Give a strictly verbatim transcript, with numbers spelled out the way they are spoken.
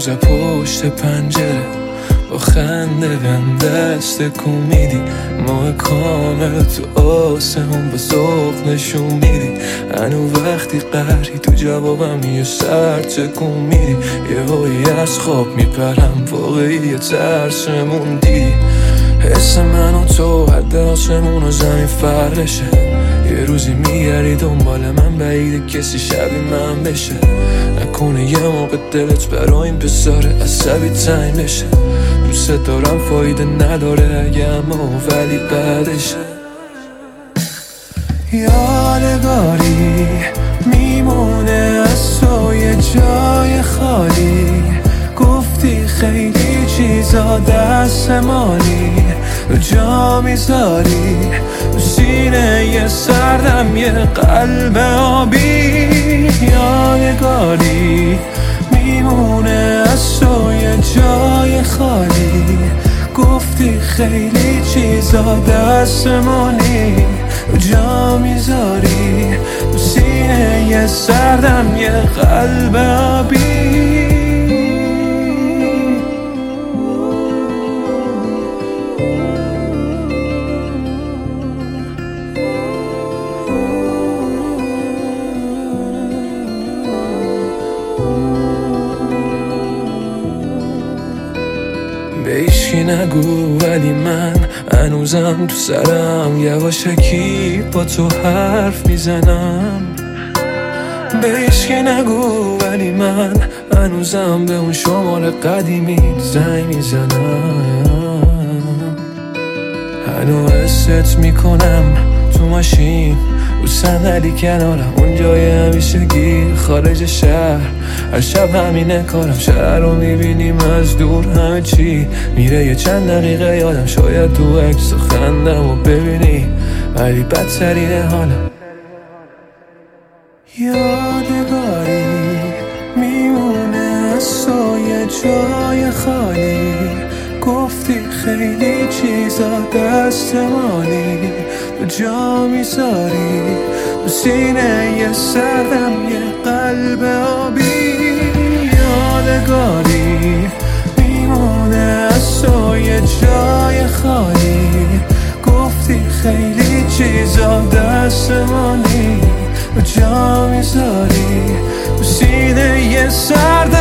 روز پشت پنجره با خنده بهم دست کن میدی، ماه کامل تو آسمون با ذوق نشون میدی. هنو وقتی قهری تو جوابم یه سر تکون میدی، یه هایی از خواب میپرم واقعی یه ترسمون دیدی. حس من و تو حد آسمون و زمین فرقشه، یه روزی میگردی دنبال من بعیده کسی شبیه من بشه. نکنه یه موقع دلت برای این پسر عصبی تنگ بشه. دوست دارم فایده نداره اگه اما ولی بعدشه. یادگاری میمونه از تو یه جای خالی، گفتی خیلی چیزا دست مالی تو جا میذاری، تو سینه یه سردم یه قلب آبی. یادگاری میمونه از تو یه جای خالی، گفتی خیلی چیزا دست مالی تو جا میذاری، تو سینه یه سردم یه قلب آبی. به ایشکی نگو ولی من هنوزم تو سرم یواشکی با تو حرف میزنم. به ایشکی نگو ولی من هنوزم به اون شماره قدیمی زنگ میزنم. هنو حست میکنم تو ماشین رو صندلی کنارم، اون جای همیشگی خارج شهر. هر شب همینه کارم، شهر رو میبینیم از دور همه چی میره یه چند دقیقه یادم، شاید تو عکس خندم و ببینی ولی بدترینه حالم. یادگاری میمونه از تو یه جای خالی، گفتی خیلی چیزا دست مالی تو جا میذاری، تو سینه یه سردم یه قلب آبی. یادگاری میمونه از تو یه جای خالی، گفتی خیلی چیزا دست مالی تو جا میذاری، تو سینه یه سردم